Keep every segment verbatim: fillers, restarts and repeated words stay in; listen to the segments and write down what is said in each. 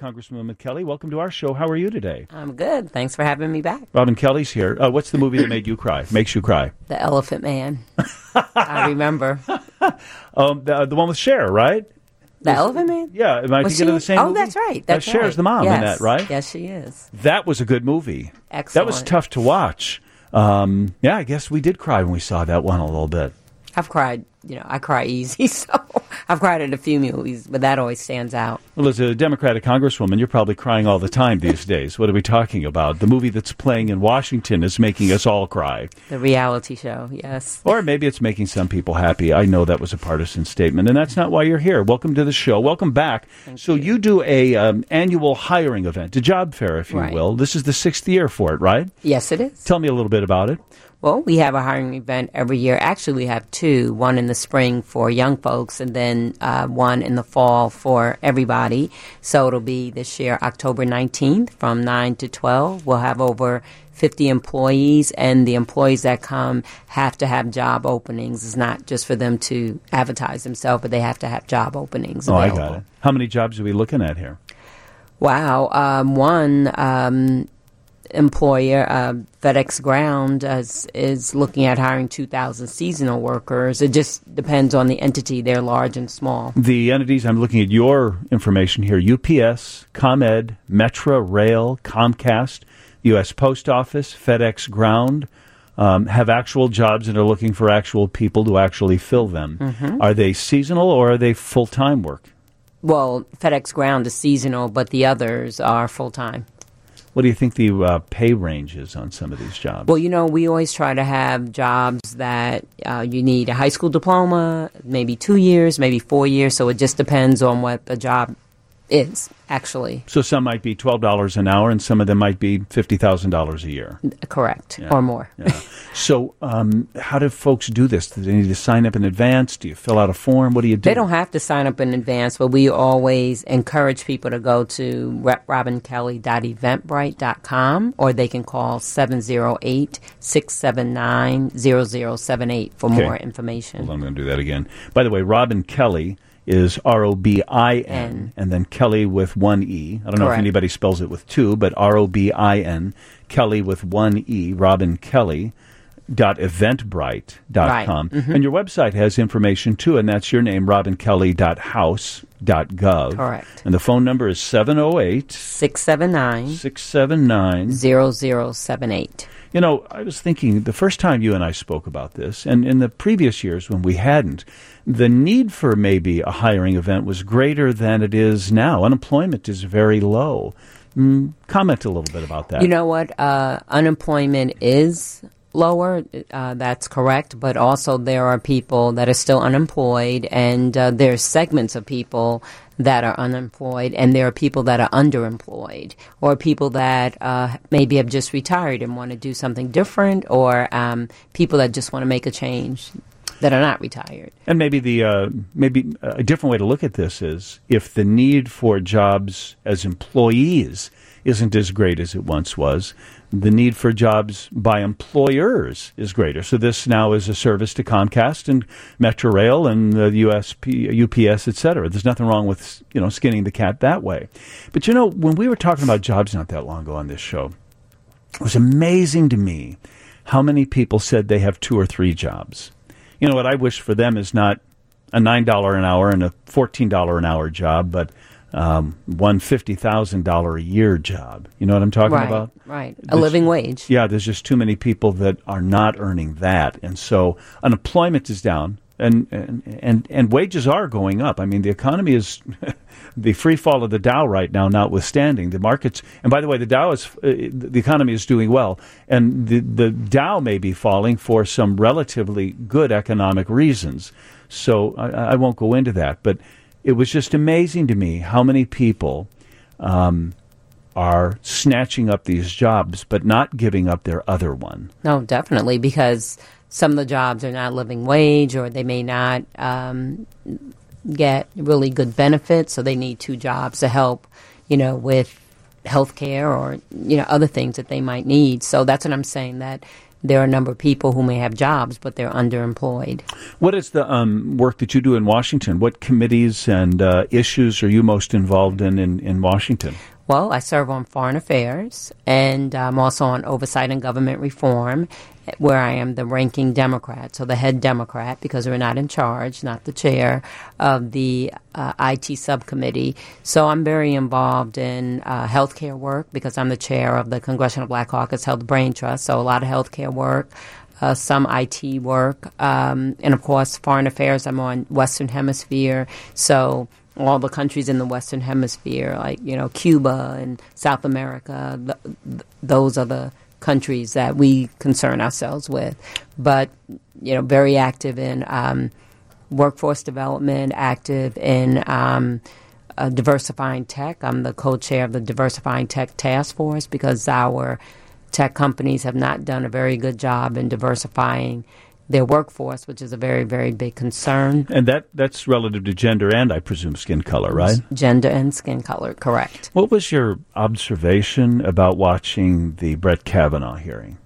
Congresswoman Kelly. Welcome to our show. How are you today? I'm good. Thanks for having me back. Robin Kelly's here. Uh, what's the movie that made you cry? Makes you cry? The Elephant Man. I remember. um, the, the one with Cher, right? The was, Elephant Man? Yeah. Am I was thinking she? of the same oh, movie? Oh, that's right. That's uh, Cher's right. the mom yes. in that, right? Yes, she is. That was a good movie. Excellent. That was tough to watch. Um, yeah, I guess we did cry when we saw that one a little bit. I've cried, you know, I cry easy, so I've cried at a few movies, but that always stands out. Well, as a Democratic Congresswoman, you're probably crying all the time these days. What are we talking about? The movie that's playing in Washington is making us all cry. The reality show, yes. Or maybe it's making some people happy. I know that was a partisan statement, and that's not why you're here. Welcome to the show. Welcome back. Thank so you. you do a um, annual hiring event, a job fair, if you right. will. This is the sixth year for it, right? Yes, it is. Tell me a little bit about it. Well, we have a hiring event every year. Actually, we have two, one in the spring for young folks and then uh, one in the fall for everybody. So it'll be this year, October nineteenth from nine to twelve. We'll have over fifty employees, and the employees that come have to have job openings. It's not just for them to advertise themselves, but they have to have job openings Oh, available. I got it. How many jobs are we looking at here? Wow. Um, one... Um, employer, uh, FedEx Ground, uh, is, is looking at hiring two thousand seasonal workers. It just depends on the entity. They're large and small. The entities, I'm looking at your information here, U P S, ComEd, Metra Rail, Comcast, U S Post Office, FedEx Ground, um, have actual jobs and are looking for actual people to actually fill them. Mm-hmm. Are they seasonal or are they full-time work? Well, FedEx Ground is seasonal, but the others are full-time. What do you think the uh, pay range is on some of these jobs? Well, you know, we always try to have jobs that uh, you need a high school diploma, maybe two years, maybe four years. So it just depends on what the job is, actually. So some might be twelve dollars an hour and some of them might be fifty thousand dollars a year. Correct, yeah. or more. Yeah. So um, how do folks do this? Do they need to sign up in advance? Do you fill out a form? What do you do? They don't have to sign up in advance, but we always encourage people to go to rep robin kelly dot eventbrite dot com, or they can call seven oh eight, six seven nine, zero zero seven eight for okay. more information. Hold on, I'm going to do that again. By the way, Robin Kelly is R O B I N, N. and then Kelly with one E. I don't know Correct. if anybody spells it with two, but R O B I N, Kelly with one E, Robin Kelly. dot eventbrite dot com. Right. Mm-hmm. And your website has information too, and that's your name, robin kelly dot house dot gov. Correct. And the phone number is seven oh eight, six seven nine, six seven nine, zero zero seven eight. You know, I was thinking the first time you and I spoke about this, and in the previous years when we hadn't, the need for maybe a hiring event was greater than it is now. Unemployment is very low. Mm, comment a little bit about that. You know what? Uh, unemployment is lower. Uh, that's correct. But also there are people that are still unemployed, and uh, there's segments of people that are unemployed, and there are people that are underemployed, or people that uh, maybe have just retired and want to do something different, or um, people that just want to make a change that are not retired. And maybe the uh, maybe a different way to look at this is if the need for jobs as employees isn't as great as it once was, the need for jobs by employers is greater. So this now is a service to Comcast and Metra Rail and the U S P, U P S, et cetera. There's nothing wrong with, you know, skinning the cat that way. But, you know, when we were talking about jobs not that long ago on this show, it was amazing to me how many people said they have two or three jobs. You know, what I wish for them is not a nine dollars an hour and a fourteen dollars an hour job, but um, one fifty thousand dollars a year job. You know what I'm talking right, about? Right, a There's, living wage. Yeah, there's just too many people that are not earning that. And so unemployment is down, and and, and, and wages are going up. I mean, the economy is, the free fall of the Dow right now notwithstanding, the markets, and by the way, the Dow is, uh, the economy is doing well, and the, the Dow may be falling for some relatively good economic reasons. So I, I won't go into that, but it was just amazing to me how many people um, are snatching up these jobs but not giving up their other one. No, definitely, because some of the jobs are not living wage, or they may not um, get really good benefits, so they need two jobs to help, you know, with health care or, you know, other things that they might need. So that's what I'm saying, that there are a number of people who may have jobs, but they're underemployed. What is the um, work that you do in Washington? What committees and uh, issues are you most involved in, in in Washington? Well, I serve on foreign affairs, and I'm also on oversight and government reform, where I am the ranking Democrat, so the head Democrat, because we're not in charge, not the chair of the uh, I T subcommittee. So I'm very involved in uh, healthcare work, because I'm the chair of the Congressional Black Caucus Health Brain Trust, so a lot of healthcare work. Uh, some I T work, um, and of course foreign affairs. I'm on Western Hemisphere, so all the countries in the Western Hemisphere, like, you know, Cuba and South America, th- th- those are the countries that we concern ourselves with. But, you know, very active in um, workforce development, active in um, uh, diversifying tech. I'm the co-chair of the Diversifying Tech Task Force, because our tech companies have not done a very good job in diversifying their workforce, which is a very, very big concern. And that that's relative to gender and, I presume, skin color, right? Gender and skin color, correct. What was your observation about watching the Brett Kavanaugh hearing?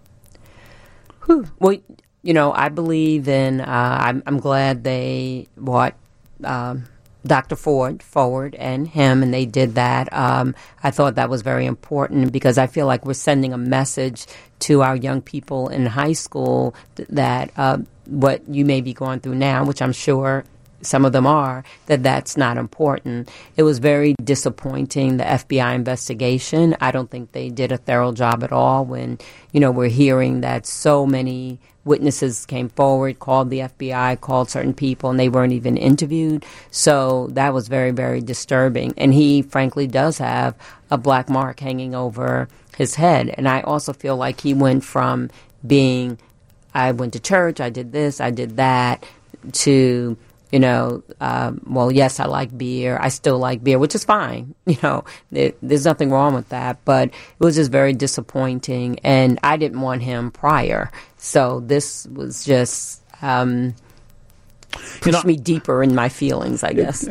Whew. Well, you know, I believe in, uh, I'm, I'm glad they brought um, Doctor Ford forward and him, and they did that. Um, I thought that was very important, because I feel like we're sending a message to our young people in high school th- that uh, what you may be going through now, which I'm sure some of them are, that that's not important. It was very disappointing, the F B I investigation. I don't think they did a thorough job at all when, you know, we're hearing that so many witnesses came forward, called the F B I, called certain people, and they weren't even interviewed. So that was very, very disturbing. And he, frankly, does have a black mark hanging over his head. And I also feel like he went from being, I went to church, I did this, I did that, to, you know, um, well, yes, I like beer. I still like beer, which is fine. You know, there, there's nothing wrong with that. But it was just very disappointing. And I didn't want him prior. So this was just um, pushed you know, me deeper in my feelings, I guess.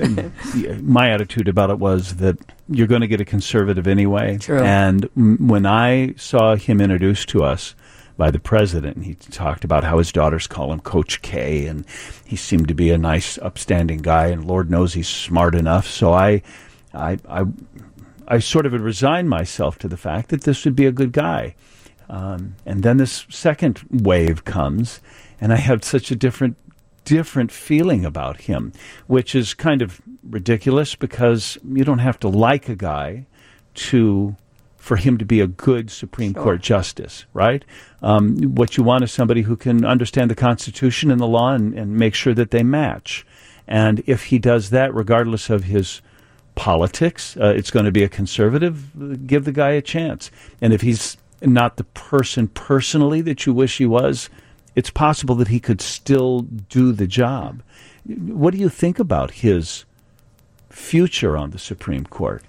My attitude about it was that you're going to get a conservative anyway. True. And m- when I saw him introduced to us by the president, and he talked about how his daughters call him Coach K, and he seemed to be a nice, upstanding guy, and Lord knows he's smart enough. So I, I, I, I sort of had resigned myself to the fact that this would be a good guy. Um, and then this second wave comes, and I have such a different, different feeling about him, which is kind of ridiculous, because you don't have to like a guy to for him to be a good Supreme Sure. Court justice, right? Um, what you want is somebody who can understand the Constitution and the law and, and make sure that they match. And if he does that, regardless of his politics, uh, it's going to be a conservative. Give the guy a chance. And if he's not the person personally that you wish he was, it's possible that he could still do the job. What do you think about his future on the Supreme Court?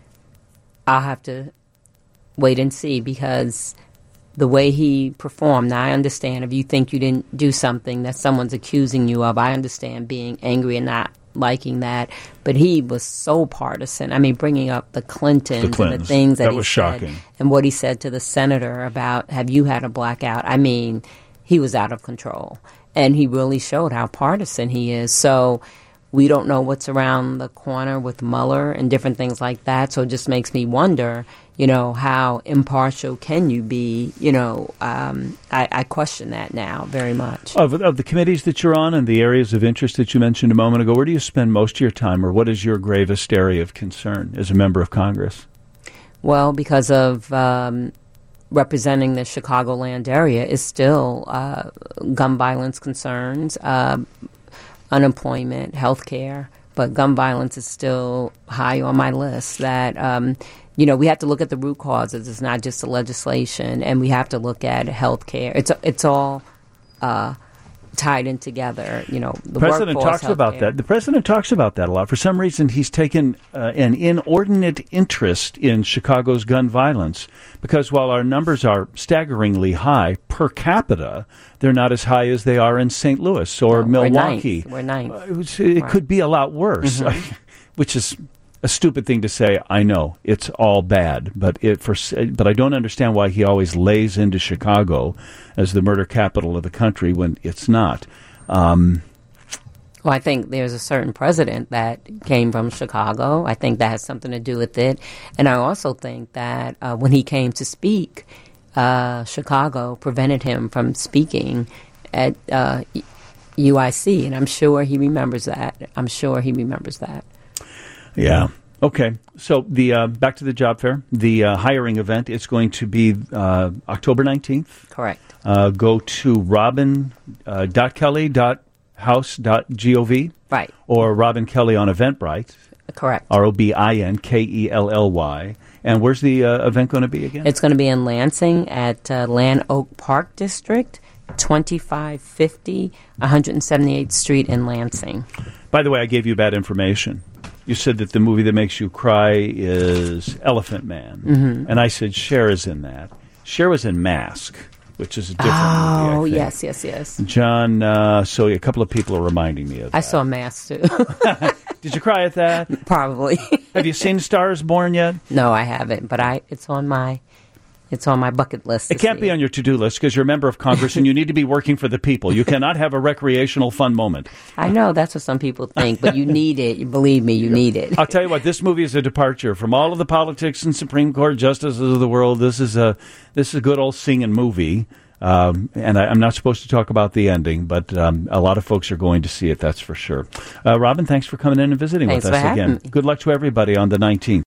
I'll have to wait and see, because the way he performed, now I understand if you think you didn't do something that someone's accusing you of, I understand being angry and not liking that, but he was so partisan. I mean, bringing up the Clintons, the Clintons. and the things that, that he was said, shocking. And what he said to the senator about, have you had a blackout? I mean, he was out of control, and he really showed how partisan he is. So we don't know what's around the corner with Mueller and different things like that. So it just makes me wonder, you know, how impartial can you be? You know, um, I, I question that now very much. Of, of the committees that you're on and the areas of interest that you mentioned a moment ago, where do you spend most of your time, or what is your gravest area of concern as a member of Congress? Well, because of um, representing the Chicagoland area is still uh, gun violence concerns, uh, unemployment, health care, but gun violence is still high on my list. That, um, you know, we have to look at the root causes. It's not just the legislation, and we have to look at health care. It's, it's all uh, tied in together, you know, the president workforce, talks about healthcare. that. The president talks about that a lot. For some reason, he's taken uh, an inordinate interest in Chicago's gun violence, because while our numbers are staggeringly high per capita, they're not as high as they are in Saint Louis or No, Milwaukee. We're ninth. We're ninth. Uh, it was, it Right. could be a lot worse, Mm-hmm. which is a stupid thing to say. I know it's all bad, but it for but I don't understand why he always lays into Chicago as the murder capital of the country when it's not. Um, Well, I think there's a certain president that came from Chicago. I think that has something to do with it. And I also think that uh, when he came to speak, uh, Chicago prevented him from speaking at uh, U I C. And I'm sure he remembers that. I'm sure he remembers that. Yeah. Okay. So the uh, back to the job fair, the uh, hiring event, it's going to be uh, October nineteenth. Correct. Uh, go to robin dot kelly dot house dot gov. Right. Or Robin Kelly on Eventbrite. Correct. R O B I N K E L L Y. And where's the uh, event going to be again? It's going to be in Lansing at uh, Land Oak Park District, twenty-five fifty one hundred seventy-eighth Street in Lansing. By the way, I gave you bad information. You said that the movie that makes you cry is Elephant Man. Mm-hmm. And I said Cher is in that. Cher was in Mask, which is a different oh, movie, I think. yes, yes, yes. John, uh, so a couple of people are reminding me of that. I saw Mask, too. Did you cry at that? Probably. Have you seen Star is Born yet? No, I haven't, but I it's on my it's on my bucket list. It can't see. be on your to-do list because you're a member of Congress and you need to be working for the people. You cannot have a recreational fun moment. I know that's what some people think, but you need it. You believe me, you need it. I'll tell you what, this movie is a departure from all of the politics and Supreme Court justices of the world. This is a this is a good old singing movie. Um, and I, I'm not supposed to talk about the ending, but um, a lot of folks are going to see it, that's for sure. Uh, Robin, thanks for coming in and visiting Thanks with us for having again. me. Good luck to everybody on the nineteenth.